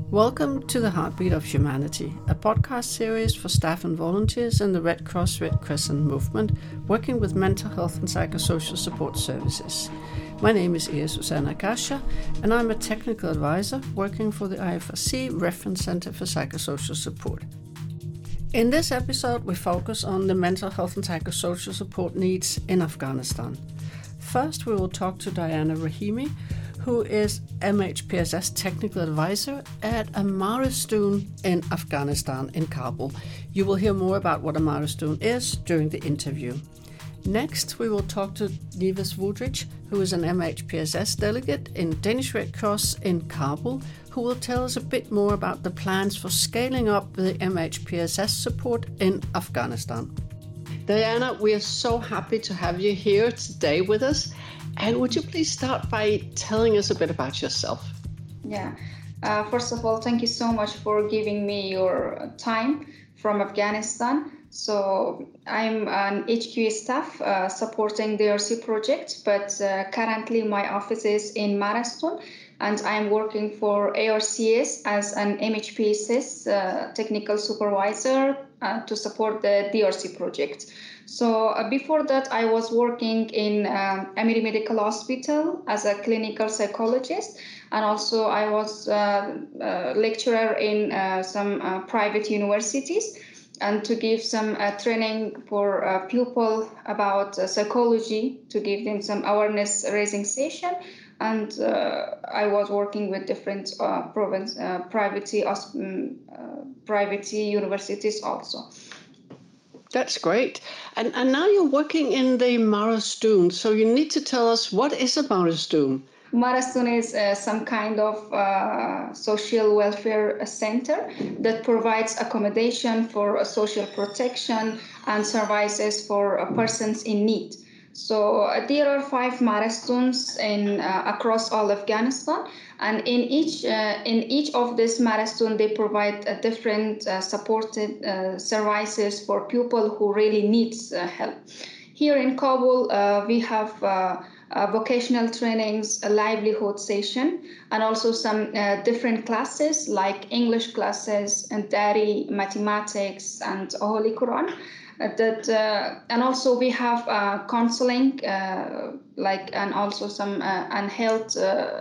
Welcome to The Heartbeat of Humanity, a podcast series for staff and volunteers in the Red Cross Red Crescent movement, working with mental health and psychosocial support services. My name is Ea Susanna Gasha, and I'm a technical advisor working for the IFRC Reference Center for Psychosocial Support. In this episode, we focus on the mental health and psychosocial support needs in Afghanistan. First, we will talk to Diana Rahimi, who is MHPSS Technical Advisor at Amarastun in Afghanistan in Kabul. You will hear more about what Amarastun is during the interview. Next, we will talk to Nevis Woodridge, who is an MHPSS delegate in Danish Red Cross in Kabul, who will tell us a bit more about the plans for scaling up the MHPSS support in Afghanistan. Diana, we are so happy to have you here today with us. And would you please start by telling us a bit about yourself? Yeah. First of all, thank you so much for giving me your time from Afghanistan. So I'm an HQA staff supporting the DRC project, but currently my office is in Marastun, and I'm working for ARCS as an MHPSS technical supervisor to support the DRC project. So before that, I was working in Amiri Medical Hospital as a clinical psychologist, and also I was a lecturer in some private universities, and to give some training for people about psychology, to give them some awareness raising session. And I was working with different private universities also. That's great. And now you're working in the Marastun. So you need to tell us, what is a Marastun? Marastun is some kind of social welfare center that provides accommodation for social protection and services for persons in need. So there are 5 Marastuns across all Afghanistan, and in each of these Marastun they provide different supported services for people who really need help. Here in Kabul, we have vocational trainings, a livelihood session, and also some different classes like English classes and Dari, mathematics, and Holy Quran. And also we have counseling, and also some health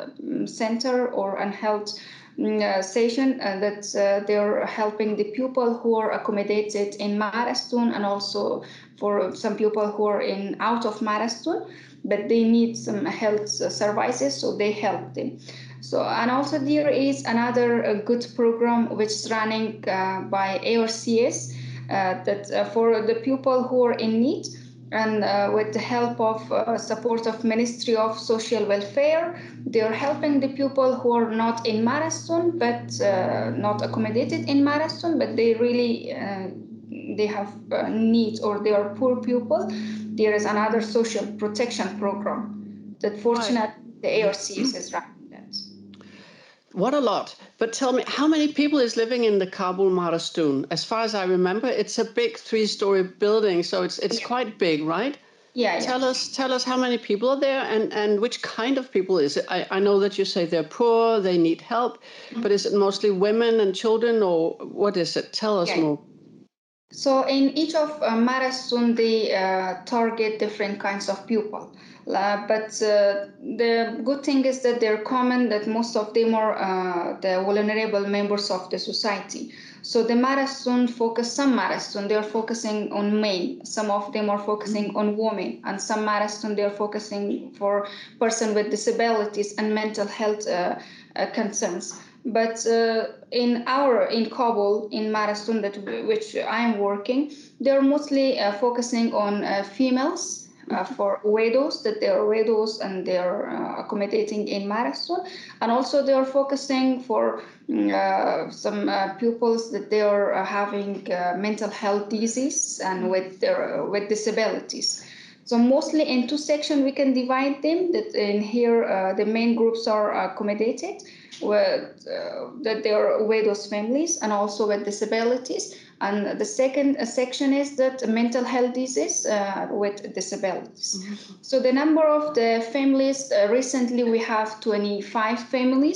center or health session that they're helping the people who are accommodated in Marastun, and also for some people who are out of Marastun, but they need some health services, so they help them. So, and also there is another good program which is running by ARCS, that for the people who are in need, and with the help of support of Ministry of Social Welfare, they are helping the people who are not in Marastun, but not accommodated in Marastun, but they really they have need, or they are poor people. There is another social protection program that fortunately the ARCS is running that. What a lot. But tell me, how many people is living in the Kabul Marastun? As far as I remember, it's a big 3-story building, so it's quite big, right? Yeah. Tell us how many people are there, and which kind of people is it? I know that you say they're poor, they need help, but is it mostly women and children, or what is it? Tell us more. So in each of Marastun, they target different kinds of people. But the good thing is that they're common, that most of them are the vulnerable members of the society. So the Marastun some Marastun, they are focusing on men. Some of them are focusing on women. And some Marastun, they are focusing for persons with disabilities and mental health concerns. But in Kabul, in Marastun, which I am working, they're mostly focusing on females, for widows, that they are widows and they are accommodating in Marastun. And also they are focusing for some pupils that they are having mental health disease and with disabilities. So mostly in 2 sections we can divide them. That in here the main groups are accommodated, that they are widows families and also with disabilities. And the second section is that mental health disease with disabilities. Mm-hmm. So the number of the families, recently we have 25 families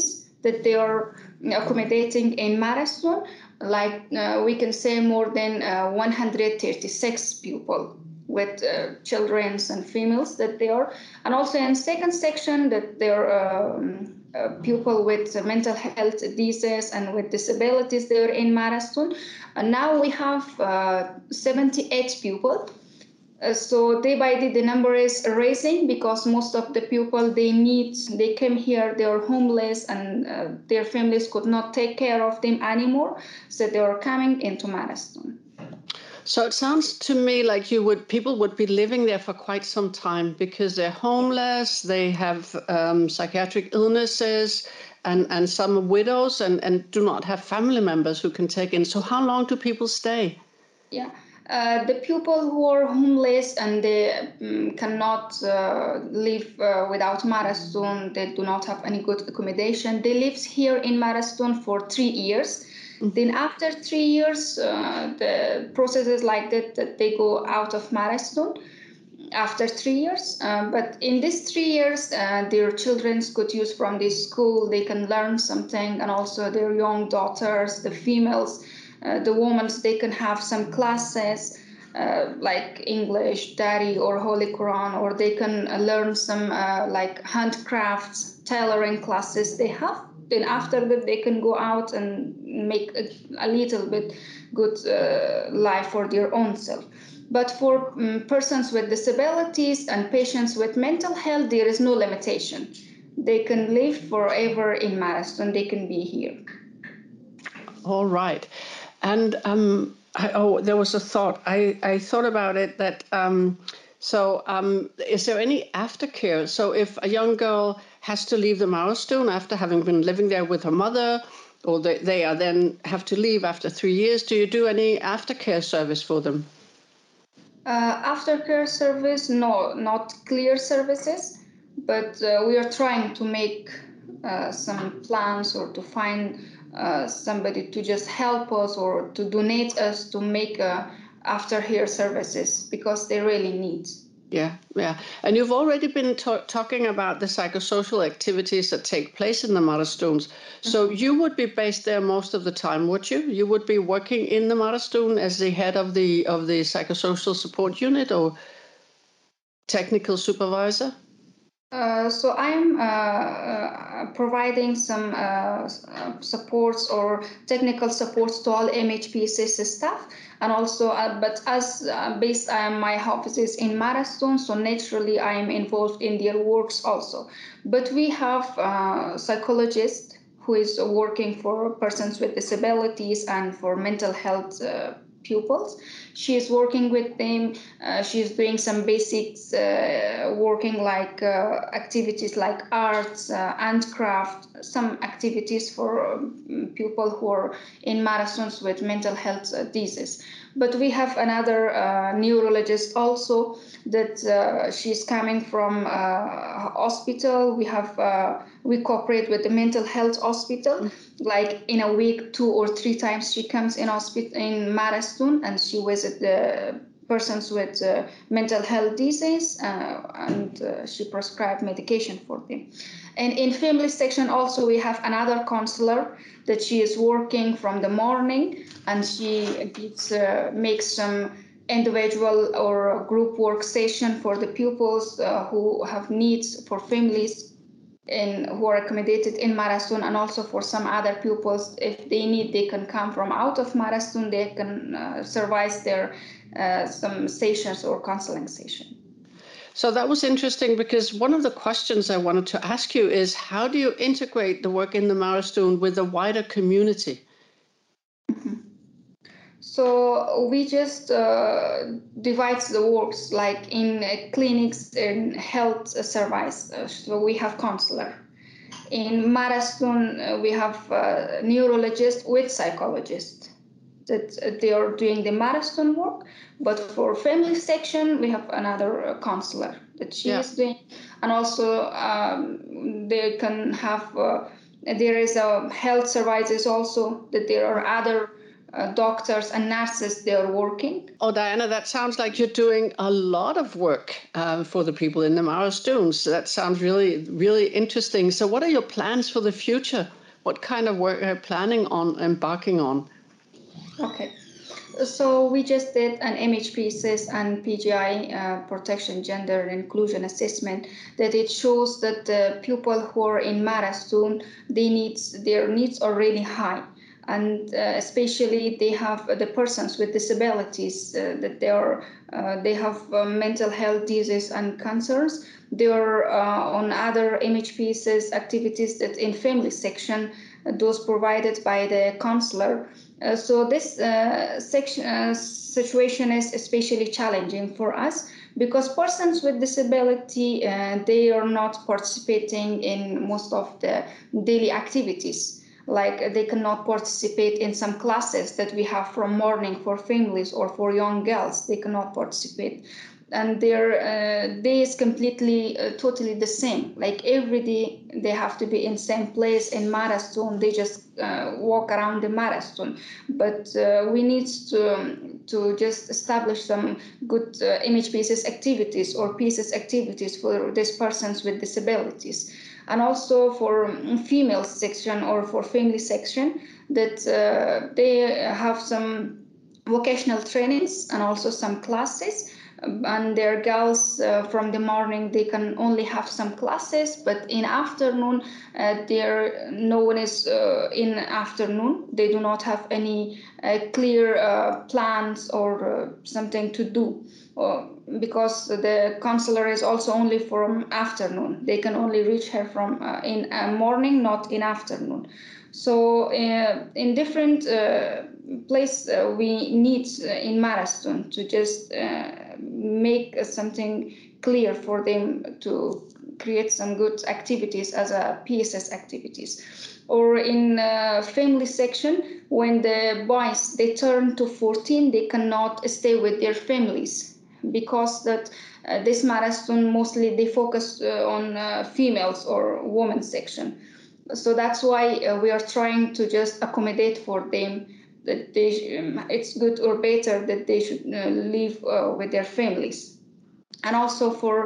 that they are accommodating in Marathon. Like we can say more than 136 people with children and females that they are. And also in second section that there are people with mental health diseases and with disabilities there in Marathon. And now we have 78 people. So day by day the number is rising because most of the people they came here, they are homeless and their families could not take care of them anymore. So they are coming into Marathon. So it sounds to me like people would be living there for quite some time because they're homeless, they have psychiatric illnesses, and some are widows and do not have family members who can take in. So how long do people stay? Yeah. The people who are homeless and they cannot live without Marathon, they do not have any good accommodation. They live here in Marathon for 3 years. Mm-hmm. Then after 3 years, the process is like that they go out of Marathon after 3 years. But in these 3 years, their children could use from this school. They can learn something, and also their young daughters, the females, the women, they can have some classes like English, Dari, or Holy Quran, or they can learn some like handcrafts, tailoring classes they have. Then after that, they can go out and make a little bit good life for their own self. But for persons with disabilities and patients with mental health, there is no limitation. They can live forever in Marathon. They can be here. All right. And there was a thought. I thought about it that is there any aftercare? So if a young girl has to leave the Marathon after having been living there with her mother, or they are then have to leave after 3 years, do you do any aftercare service for them? Aftercare service, no, not clear services, but we are trying to make some plans or to find somebody to just help us or to donate us to make aftercare services because they really need. Yeah. And you've already been talking about the psychosocial activities that take place in the Marathons. So you would be based there most of the time, would you? You would be working in the Marathon as the head of the psychosocial support unit or technical supervisor? So I'm providing some supports or technical supports to all MHPSS staff, and also, but as based on my office is in Marathon, so naturally I am involved in their works also. But we have a psychologist who is working for persons with disabilities and for mental health pupils. She is working with them. She's doing some basics, working like activities like arts, handcraft, some activities for people who are in Marathons with mental health diseases. But we have another neurologist also that she's coming from hospital. We cooperate with the mental health hospital. Like in a week, 2 or 3 times she comes in hospital in Marathon and she visits the persons with mental health disease and she prescribes medication for them. And in family section also we have another counselor that she is working from the morning and she makes some individual or group work session for the pupils who have needs for families who are accommodated in Marathon, and also for some other pupils, if they need, they can come from out of Marathon, they can survive their some sessions or counseling session. So that was interesting because one of the questions I wanted to ask you is how do you integrate the work in the Marathon with the wider community? Mm-hmm. So we just divide the works like in clinics and health service. So we have counselor. In Marathon, we have neurologist with psychologist that they are doing the Marathon work. But for family section, we have another counselor that she is doing. And also they can have, there is a health services also that there are other doctors and nurses, they are working. Oh, Diana, that sounds like you're doing a lot of work for the people in the Marathons. That sounds really, really interesting. So what are your plans for the future what kind of work are you planning on embarking on? Okay. So we just did an MHPSIS and PGI protection gender and inclusion assessment that it shows that the people who are in Mara-Stone, their needs are really high. And especially they have the persons with disabilities that they have mental health diseases and cancers. They are on other MHPSIS activities that in family section, those provided by the counselor. So this situation is especially challenging for us because persons with disability, they are not participating in most of the daily activities. Like they cannot participate in some classes that we have from morning for families or for young girls. They cannot participate. And their day is completely, totally the same. Like every day they have to be in same place in Mara-Stone. They just walk around the Mara-Stone. But we need to just establish some good MHPSIS activities or PSIS activities for these persons with disabilities. And also for female section or for family section that they have some vocational trainings and also some classes. And their girls from the morning they can only have some classes, but in afternoon no one is in afternoon. They do not have any clear plans or something to do because the counselor is also only from afternoon. They can only reach her from in morning, not in afternoon. So in different place we need in Mara-Stone to just make something clear for them to create some good activities as a PSS activities. Or in family section, when the boys they turn to 14, they cannot stay with their families because that this Mara-Stone mostly they focus on females or women section. So that's why we are trying to just accommodate for them that it's good or better that they should live with their families. And also for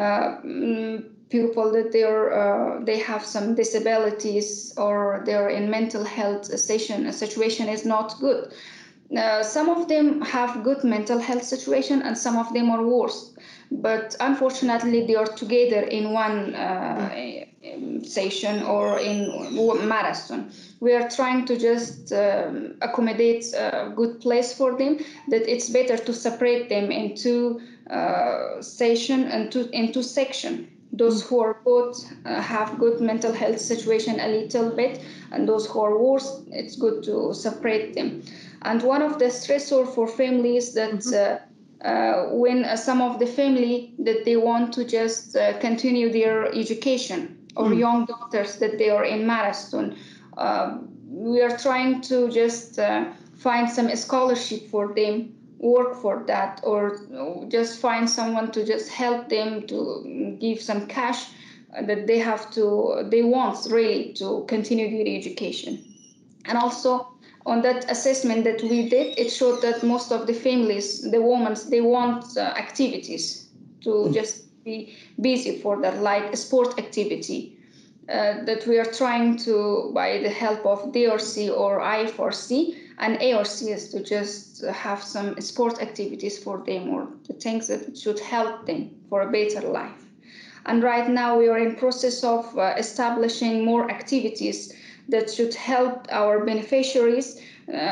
people that they have some disabilities or they're in mental health situation is not good. Some of them have good mental health situation and some of them are worse. But unfortunately, they are together in one session or in Mara-Stone. We are trying to just accommodate a good place for them, that it's better to separate them into session and into section. Those who are good have good mental health situation a little bit, and those who are worse, it's good to separate them. And one of the stressors for families that when some of the family that they want to just continue their education or young doctors that they are in Mara-Stone, we are trying to just find some scholarship for them, work for that, or just find someone to just help them to give some cash that they want really to continue their education. And also on that assessment that we did, it showed that most of the families, the women, they want activities to just be busy for that, like a sport activity that we are trying to, by the help of DRC or I4C and ARCS, to just have some sport activities for them or the things that should help them for a better life. And right now we are in process of establishing more activities that should help our beneficiaries,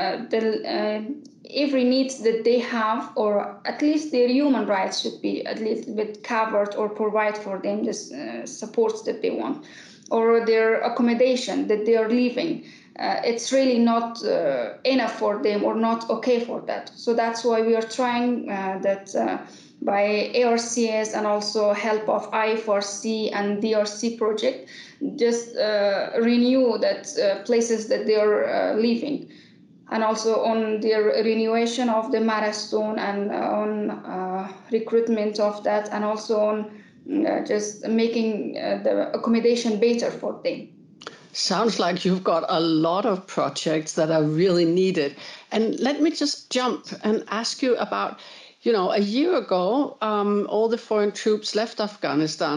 every needs that they have, or at least their human rights should be a little bit covered or provide for them the supports that they want, or their accommodation that they are living. It's really not enough for them or not okay for that. So that's why we are trying that by ARCS and also help of I4C and DRC project, just renew that places that they are living. And also on the renewation of the Mara-Stone and on recruitment of that, and also on just making the accommodation better for them. Sounds like you've got a lot of projects that are really needed. And let me just jump and ask you about, a year ago, all the foreign troops left Afghanistan.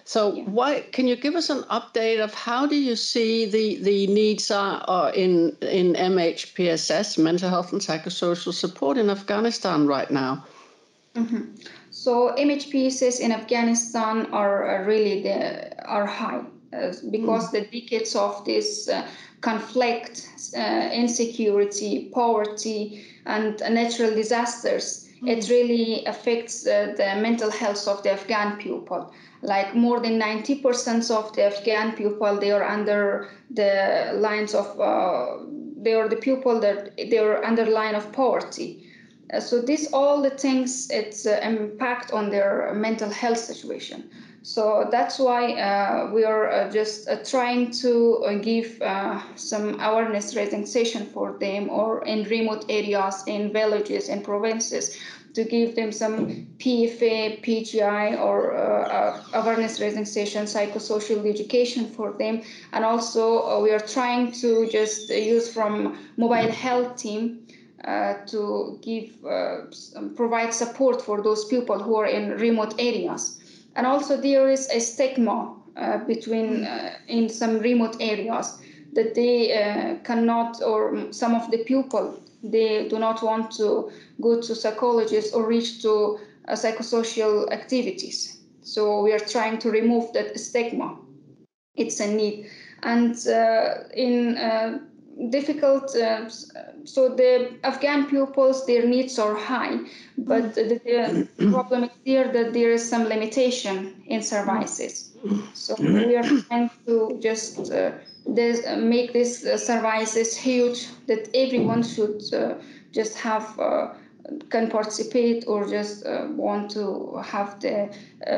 So why can you give us an update of how do you see the needs are in MHPSS, mental health and psychosocial support in Afghanistan right now? Mm-hmm. So MHPSS in Afghanistan are really are high because the decades of this conflict, insecurity, poverty, and natural disasters, it really affects the mental health of the Afghan people. Like more than 90% of the Afghan people, they are under the lines of, they are the people that they are under line of poverty. So this all the things it's impact on their mental health situation. So that's why we are just trying to give some awareness raising session for them, or in remote areas, in villages, in provinces, to give them some PFA, PGI, or awareness raising session, psychosocial education for them. And also we are trying to just use from mobile health team to give provide support for those people who are in remote areas. And also there is a stigma between in some remote areas that they cannot, or some of the people, they do not want to go to psychologists or reach to psychosocial activities. So we are trying to remove that stigma. It's a need. And in difficult, so the Afghan pupils, their needs are high, but the problem is here that there is some limitation in services. So we are trying to just make this services huge, that everyone should just have can participate, or just want to have the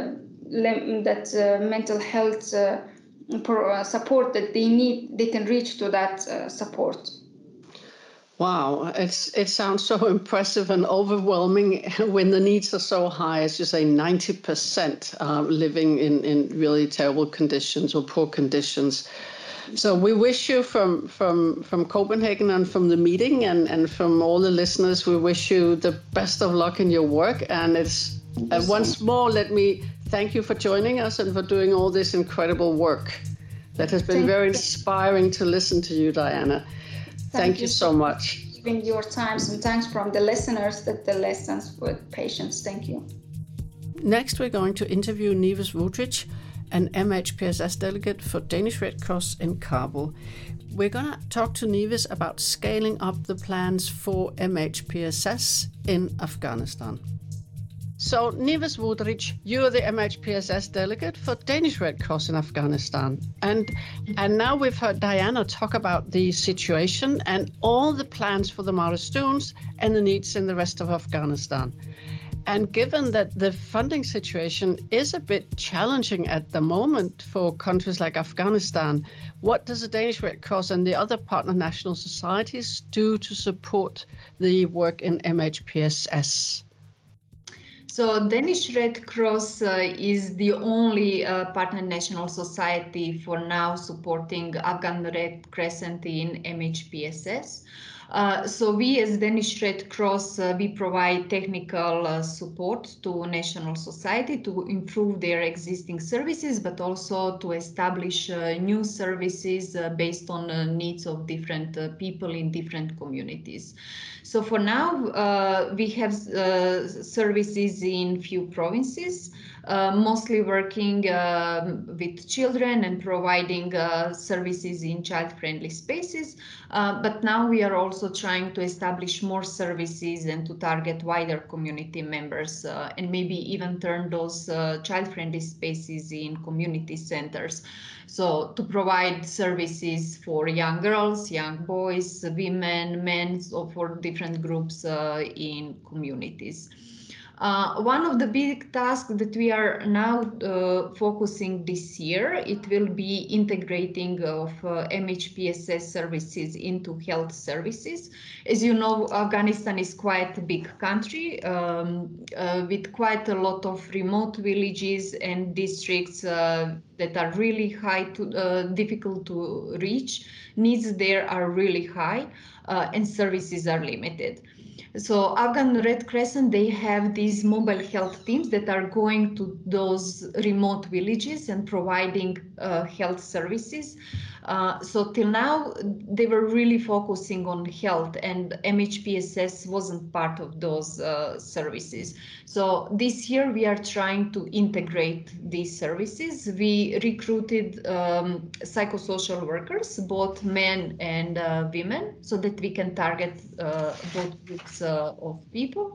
mental health support that they need. They can reach to that support. Wow, it sounds so impressive and overwhelming when the needs are so high, as you say, 90% living in really terrible conditions or poor conditions. So we wish you from Copenhagen and from the meeting and from all the listeners, we wish you the best of luck in your work. And it's once more, let me thank you for joining us and for doing all this incredible work. That has been very inspiring to listen to you, Diana. Thank you so much. Giving your times, and thanks from the listeners that they listen with patience. Thank you. Next, we're going to interview Neves Vudric, an MHPSS delegate for Danish Red Cross in Kabul. We're going to talk to Neves about scaling up the plans for MHPSS in Afghanistan. So, Neves Vudric, you're the MHPSS delegate for Danish Red Cross in Afghanistan. And now we've heard Diana talk about the situation and all the plans for the milestones and the needs in the rest of Afghanistan. And given that the funding situation is a bit challenging at the moment for countries like Afghanistan, what does the Danish Red Cross and the other partner national societies do to support the work in MHPSS? So Danish Red Cross is the only partner national society for now supporting Afghan Red Crescent in MHPSS. So we as Danish Red Cross, we provide technical support to national society to improve their existing services, but also to establish new services based on needs of different people in different communities. So for now, we have services in few provinces, mostly working with children and providing services in child-friendly spaces. But now we are also trying to establish more services and to target wider community members and maybe even turn those child-friendly spaces in community centers. So to provide services for young girls, young boys, women, men, or for different groups in communities. One of the big tasks that we are now focusing this year, it will be integrating of MHPSS services into health services. As you know, Afghanistan is quite a big country with quite a lot of remote villages and districts that are really difficult to reach. Needs there are really high and services are limited. So Afghan Red Crescent, they have these mobile health teams that are going to those remote villages and providing health services. So till now, they were really focusing on health, and MHPSS wasn't part of those services. So this year, we are trying to integrate these services. We recruited psychosocial workers, both men and women, so that we can target both groups of people.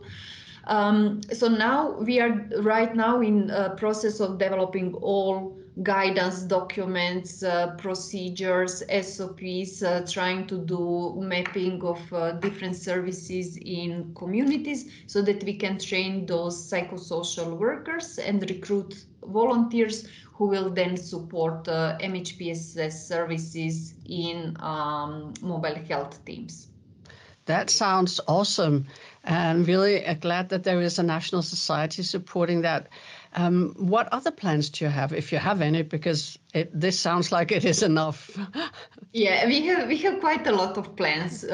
So now we are right now in process of developing all guidance documents, procedures, SOPs, trying to do mapping of different services in communities so that we can train those psychosocial workers and recruit volunteers who will then support MHPSS services in mobile health teams. That sounds awesome, and really glad that there is a national society supporting that. What other plans do you have, if you have any? Because this sounds like it is enough. Yeah, we have quite a lot of plans.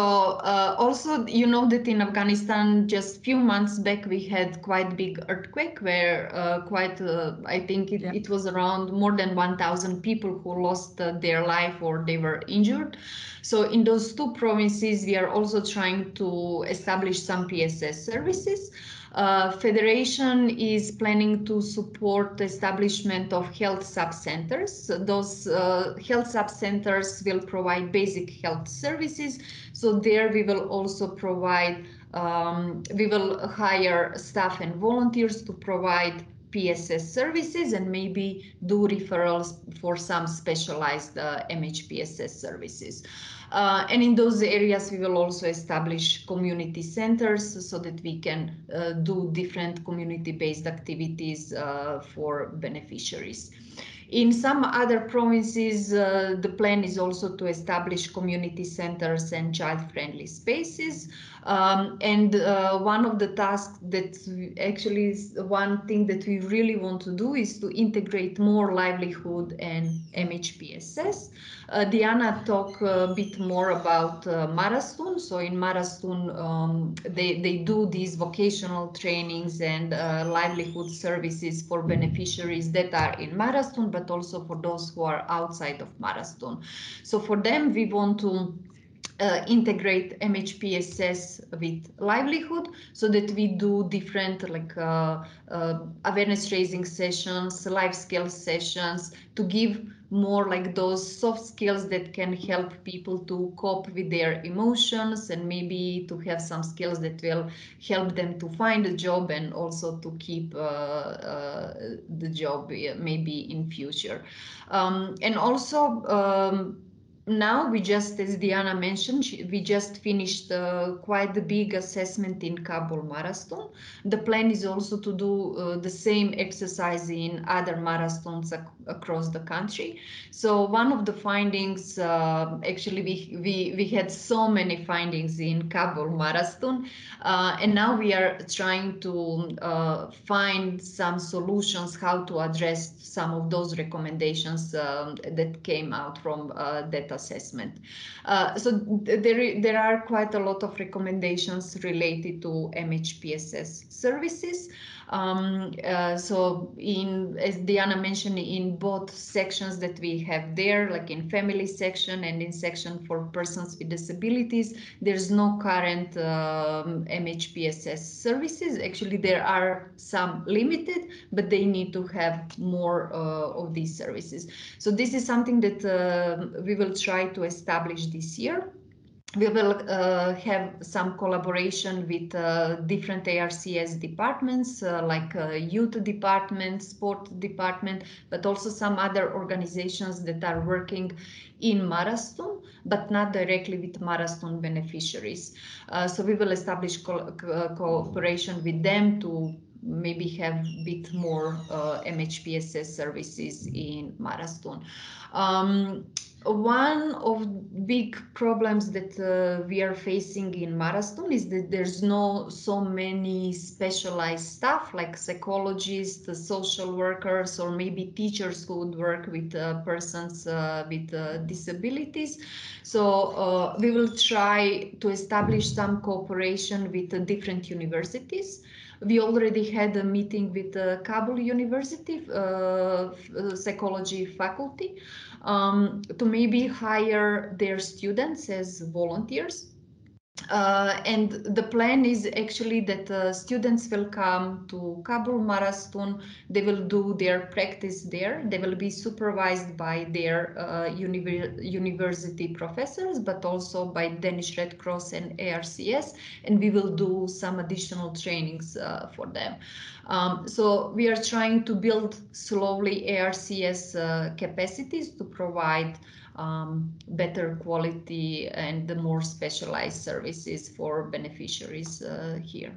Also, you know that in Afghanistan, just few months back, we had quite big earthquake where I think it was around more than 1,000 people who lost their life or they were injured. So in those two provinces, we are also trying to establish some PSS services. Federation is planning to support the establishment of health sub-centers. Those health sub-centers will provide basic health services. So there we will also provide, we will hire staff and volunteers to provide PSS services and maybe do referrals for some specialized MHPSS services. And in those areas, we will also establish community centers so that we can do different community-based activities for beneficiaries. In some other provinces, the plan is also to establish community centers and child-friendly spaces. And one of the tasks that actually is one thing that we really want to do is to integrate more livelihood and MHPSS. Diana talked a bit more about Marastun. So in Marastun, they do these vocational trainings and livelihood services for beneficiaries that are in Marastun, but also for those who are outside of Marastun. So for them, we want to integrate MHPSS with livelihood so that we do different awareness raising sessions, life skills sessions to give more like those soft skills that can help people to cope with their emotions and maybe to have some skills that will help them to find a job and also to keep the job maybe in future. And also now we just, as Diana mentioned, we just finished quite a big assessment in Kabul Marathon. The plan is also to do the same exercise in other marathons across the country. So one of the findings, actually we had so many findings in Kabul Marathon, and now we are trying to find some solutions how to address some of those recommendations that came out from that assessment. So there are quite a lot of recommendations related to MHPSS services. So as Diana mentioned, in both sections that we have there, like in family section and in section for persons with disabilities, there's no current MHPSS services. Actually, there are some limited, but they need to have more of these services. So this is something that we will try to establish this year. We will have some collaboration with different ARCS departments, like youth department, sport department, but also some other organizations that are working in Marastun, but not directly with Marastun beneficiaries. So we will establish cooperation with them to maybe have a bit more MHPSS services in Marastun. One of big problems that we are facing in Maraston is that there's no so many specialized staff like psychologists, social workers, or maybe teachers who would work with persons with disabilities. So we will try to establish some cooperation with different universities. We already had a meeting with Kabul University psychology faculty to maybe hire their students as volunteers. And the plan is actually that students will come to Kabul Maraston. They will do their practice there. They will be supervised by their university professors, but also by Danish Red Cross and ARCS. And we will do some additional trainings for them. So we are trying to build slowly ARCS capacities to provide better quality and the more specialized services for beneficiaries here.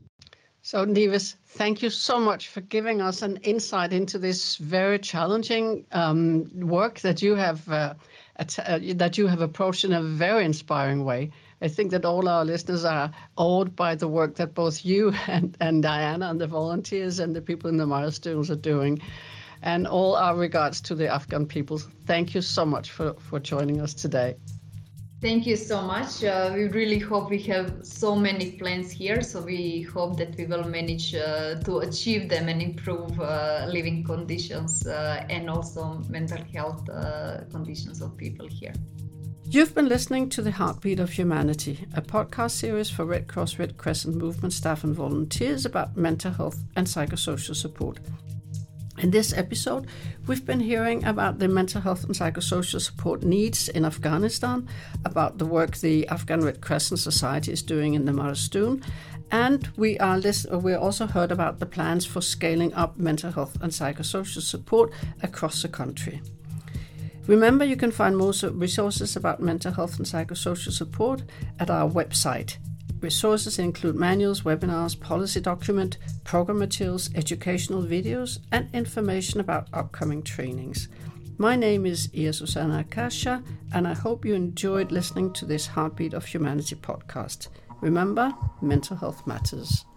So Nevis, thank you so much for giving us an insight into this very challenging work that you have approached in a very inspiring way. I think that all our listeners are awed by the work that both you and Diana and the volunteers and the people in the Maraston are doing. And all our regards to the Afghan people. Thank you so much for joining us today. Thank you so much. We really hope we have so many plans here. So we hope that we will manage to achieve them and improve living conditions and also mental health conditions of people here. You've been listening to The Heartbeat of Humanity, a podcast series for Red Cross Red Crescent movement staff and volunteers about mental health and psychosocial support. In this episode, we've been hearing about the mental health and psychosocial support needs in Afghanistan, about the work the Afghan Red Crescent Society is doing in the Maraston, and we also heard about the plans for scaling up mental health and psychosocial support across the country. Remember, you can find more resources about mental health and psychosocial support at our website. Resources include manuals, webinars, policy document, program materials, educational videos, and information about upcoming trainings. My name is Ia Susanna Akasha, and I hope you enjoyed listening to this Heartbeat of Humanity podcast. Remember, mental health matters.